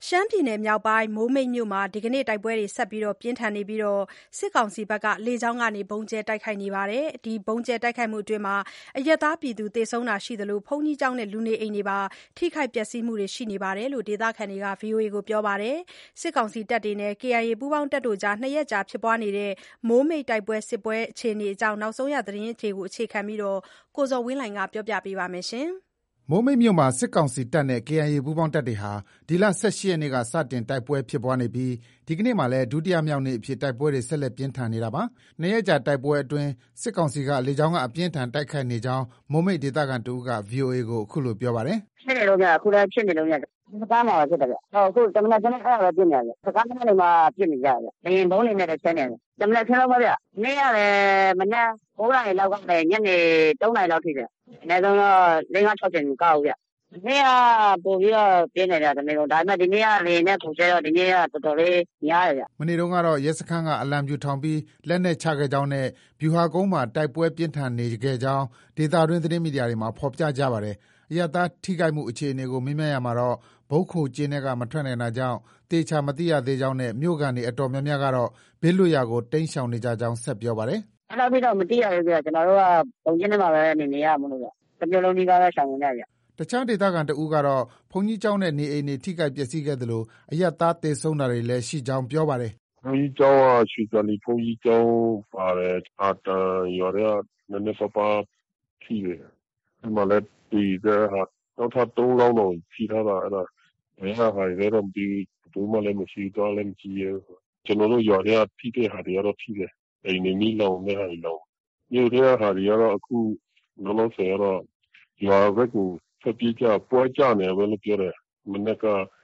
ရှမ်းပြည်နယ်မြောက်ပိုင်းမိုးမိတ်မြို့မှာဒီကနေ့တိုက်ပွဲတွေဆက်လက်ပြင်းထန်နေပြီးစစ်ကောင်စီဘက်ကလေကြောင်းကနေဗုံးကြဲတိုက်ခိုက်နေပါတယ်။ဒီဗုံးကြဲတိုက်ခိုက်မှုအတွင်းအရပ်သားပြည်သူသေဆုံးတာရှိသလိုဘုန်းကြီးကျောင်းနဲ့လူနေအိမ်တွေပါထိခိုက်ပျက်စီးမှုတွေရှိနေတယ်လို့ဒေသခံတွေက VOA ကိုပြောပါတယ်။စစ်ကောင်စီတပ်တွေနဲ့ KIA ပူးပေါင်းတပ်တို့ကြား2ရက်ကြာဖြစ်ပွားနေတဲ့မိုးမိတ်တိုက်ပွဲစစ်ပွဲအခြေအနေအကြောင်းနောက်ဆုံးရသတင်းတွေကိုအခြေခံပြီးကိုဇော်ဝင်းလှိုင်ကပြောပြပေးပါမယ်။မိုးမိတ်မြို့မှာစစ်ကောင်စီတပ်နဲ့ KIA ပူးပေါင်းတပ်တွေဟာဒီလ 18 ရက်နေ့ကစတင်တိုက်ပွဲဖြစ်ပွားနေပြီးဒီကနေ့မှာလည်းဒုတိယမြောက်နေ့အဖြစ်တိုက်ပွဲတွေဆက်လက်ပြင်းထန်နေတာပါ။2ရက်ကြာတိုက်ပွဲအတွင်းစစ်ကောင်စီကလေကြောင်းကအပြင်းထန်တိုက်ခိုက်နေကြောင်းမိုးမိတ်ဒေသခံတဦးက VOA ကိုအခုလိုပြောပါတယ်။ဖြစ်နေလို့အခုလည်းဖြစ်နေလို့စကားမှာဖြစ်တယ်ဗျ။အခုတမန်ကျွန်တော်အဲ့ဒါပဲပြစ်နေတယ်။စကားမှာနေမှာပြစ်နေကြတယ်။ဘယင်ဘုံနေနဲ့ဆက်နေတယ်။တမန်ချင်းတော့ပါဗျ။နေ့ရတယ်မနေ့9နာရီလောက်ကနေညနေ3နာရီလောက်ထိတယ်။အနည်းဆုံးတော့5-6ချိန်ကောက်ဗျ။နေ့ကပို့ပြီးတော့ပြင်းနေတယ်တနေ့လုံးဒါပေမဲ့ဒီနေ့ကလေနဲ့ပုံကျဲတော့ဒီနေ့ကတော်တော်လေးများတယ်ဗျ။မနေ့တုန်းကတော့ရဲစခန်းကအလံပြူထောင်ပြီးလက်နဲ့ချခဲ့ကြောင်းနဲ့ဗျူဟာကုန်းမှာတိုက်ပွဲပြင်းထန်နေခဲ့ကြောင်းဒေသတွင်းသတင်းမီဒီယာတွေမှာဖော်ပြကြပါတယ်။အရပ်သားထိခိုက်မှုအခြေအနေကိုမေးမြန်းရမှာတော့ဘုတ်ခိုကျင်းတွေကမထွက်နိုင်တာကြောင့်တေချာမသိရသေးကြောင်းနဲ့မြို့ကန်တွေအတော်များများကတော့ဘေးလွတ်ရာကိုတိမ်းရှောင်နေကြကြောင်းဆက်ပြောပါတယ်။အဲ့လိုပြီးတော့မသိရဘူးဗျကျွန်တော်တို့ကပုံကျင်းထဲမှာပဲနေရမလို့ဗျ။တစ်မျိုးလုံးကြီးကားပဲရှောင်နေကြဗျ။တခြားဒေသခံတဦးကတော့ဘုန်းကြီးကျောင်းနဲ့နေအိမ်တွေထိခိုက်ပျက်စီးခဲ့သလိုအရပ်သားသေဆုံးတာတွေလည်းရှိကြောင်းပြောပါတယ်။ဘုန်းကြီးကျောင်းကရွှေကန်ဒီဘုန်းကြီးကျောင်းပါတယ်အာတန်ရွာတွေကနည်းနည်းပါးထိတယ်။ဒီမှာလည်းဒီကနောက်ထပ်3လောင်းတော့ဖြီးထားတာအဲ့ဒါဘယ်ဟာတွေလဲတော့မသိဘူးမှလည်းမရှိတော့လည်းမကြည့်ရကျွန်တော်တို့ရွာတွေကထိတဲ့ဟာတွေကတော့ထိတယ်အိမ်နေမိလောင်တဲ့ဟာတွေလောင်မြို့တွေကဟာတွေကတော့အခုလောလောဆယ်ကတော့ရွာဘက်ကိုဆက်ပြေးကြပွဲကြနေပဲလို့ပြောတယ်မနေ့က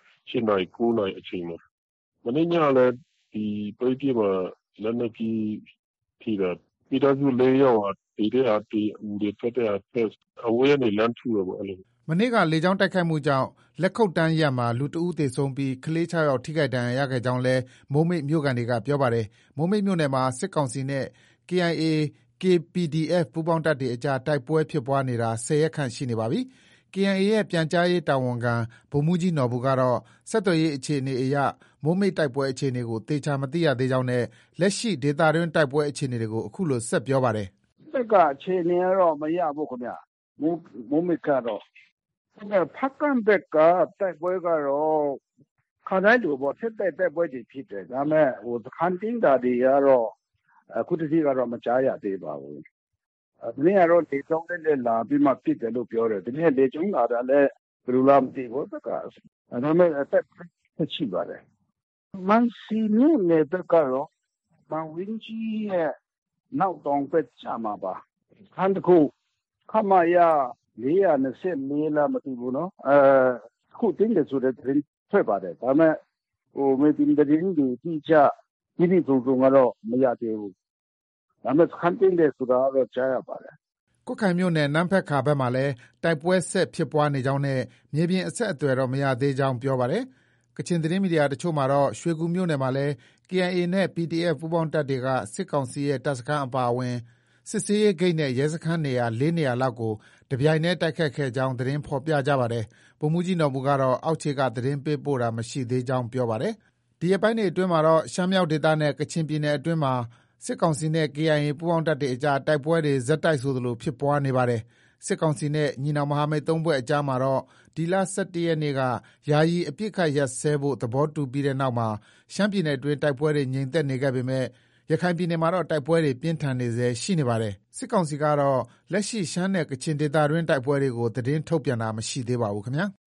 7နာရီ9နာရီအချိန်မှာမနေ့ညလည်းဒီပိတ်ပြမှာလက်နက်ကြီးထိတာပြီးတော့4ရောက်ဟာဒီတဲ့ဟာဒီဦးတွေဖက်တဲ့ဖက်အဝေးကနေလမ်းထူတော့ပေါ့အဲ့လိုမနေ့ကလေကြောင်းတိုက်ခိုက်မှုကြောင့်လက်ခုပ်တန်းရက်မှာလူတဦးသေဆုံးပြီးကလေး6ယောက်ထိခိုက်ဒဏ်ရာရခဲ့ကြောင်းလဲမိုးမိတ်မြို့ကန်တွေကပြောပါတယ်မိုးမိတ်မြို့နယ်မှာစစ်ကောင်စီနဲ့ KIA KPDF ပူးပေါင်းတပ်တွေအကြားတိုက်ပွဲဖြစ်ပွားနေတာ10ရက်ခန့်ရှိနေပါပြီ။ KIA ရဲ့ပြန်ကြားရေးတာဝန်ခံဗိုလ်မှူးကြီးနော်ဘူကတော့ဆက်သွယ်ရေးအခြေအနေအရမိုးမိတ်တိုက်ပွဲအခြေအနေကိုသေချာမသိရသေးကြောင်းနဲ့လက်ရှိဒေသတွင်းတိုက်ပွဲအခြေအနေတွေကိုအခုလိုဆက်ပြောပါတယ်။တက်ကအခြေအနေကတော့မရဘူးခင်ဗျ။မိုးမိတ်ကတော့ဖက်ကန့်ဘက်ကတိုက်ပွဲကတော့ခါတိုင်းလိုပေါ့ဆက်တိုက်ပွဲတွေဖြစ်တယ်ဒါပေမဲ့စခန်းတင်းတာတွေကတော့အခုတည်းကတော့မကြားရသေးပါဘူးဒီနေ့ကတော့လေကြောင်းနဲ့လာပြီးမှဖြစ်တယ်လို့ပြောတယ်ဒီနေ့လေကြောင်းလာတာလည်းဘယ်လိုလဲမသိဘူးဘက်ကဒါပေမဲ့အသက်ရှိပါတယ်မန်စီမြို့နယ်ဘက်ကတော့မန်ဝင်းကြီးရဲ့နောက်တောင်ဘက်ချမှာပါခန်းတခုခမရ424လားမသိဘူးနော်ခုတင်းတယ်ဆိုတဲ့သတင်းထွက်ပါတယ်ဒါပေမဲ့မေတင်သတင်းတွေတိကျဒီစုံကတော့မရသေးဘူးဒါပေမဲ့ခန်းတင်းတယ်ဆိုတာတော့ကြားရပါတယ်ကွတ်ခိုင်မြို့နယ်နန်းဖက်ခါဘက်မှာလည်းတိုက်ပွဲဆက်ဖြစ်ပွားနေကြောင်းနဲ့မြေပြင်အဆက်အသွယ်တော့မရသေးကြောင်းပြောပါတယ်ကချင်သတင်းမီဒီယာတချို့မှာတော့ရွှေကူမြို့နယ်မှာလည်း KIA နဲ့ PDF ပူးပေါင်းတပ်တွေကစစ်ကောင်စီရဲ့တပ်စခန်းအပါအဝင်စစ်ဆေးရေးဂိတ်နဲ့ရဲစခန်းနေရာ4နေရာလောက်ကိုတပြိုင်တည်းတိုက်ခတ်ခဲ့ကြောင်းသတင်းဖော်ပြကြပါတယ်။ဗိုလ်မှူးကြီးနော်ဘူကတော့အောက်ခြေကသတင်းပေးပို့တာမရှိသေးကြောင်းပြောပါတယ်။ဒီရက်ပိုင်းတွေအတွင်းမှာတော့ရှမ်းမြောက်ဒေသနဲ့ကချင်ပြည်နယ်အတွင်းမှာစစ်ကောင်စီနဲ့ KIA ပူးပေါင်းတပ်တွေအကြားတိုက်ပွဲတွေဆက်တိုက်ဆိုသလိုဖြစ်ပွားနေပါတယ်။စစ်ကောင်စီနဲ့ညီနောင်မဟာမိတ်3ဖွဲ့အကြားမှာတော့ဒီလ17ရက်နေ့ကယာယီအပစ်အခတ်ရပ်စဲဖို့သဘောတူပြီးတဲ့နောက်မှာရှမ်းပြည်နယ်အတွင်းတိုက်ပွဲတွေငြိမ်သက်နေခဲ့ပေမဲ့ရခိုင်ပြည်နယ်မှာတော့တိုက်ပွဲတွေပြင်းထန်နေဆဲရှိနေပါတယ်။စစ်ကောင်စီကတော့လက်ရှိရှမ်းနဲ့ကချင်ဒေသတွင်းတိုက်ပွဲတွေကိုသတင်းထုတ်ပြန်တာမရှိသေးပါဘူးခင်ဗျာ